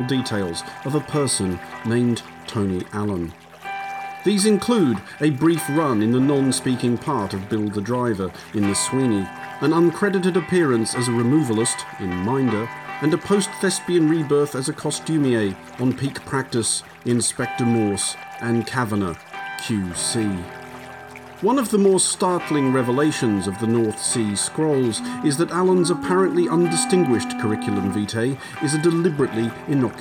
details of a person named Tony Allen. These include a brief run in the non-speaking part of Bill the Driver in The Sweeney, an uncredited appearance as a removalist in Minder, and a post-thespian rebirth as a costumier on Peak Practice in Spectre Morse and Kavanagh, QC. One of the more startling revelations of the North Sea Scrolls is that Allen's apparently undistinguished curriculum vitae is a deliberately innocuous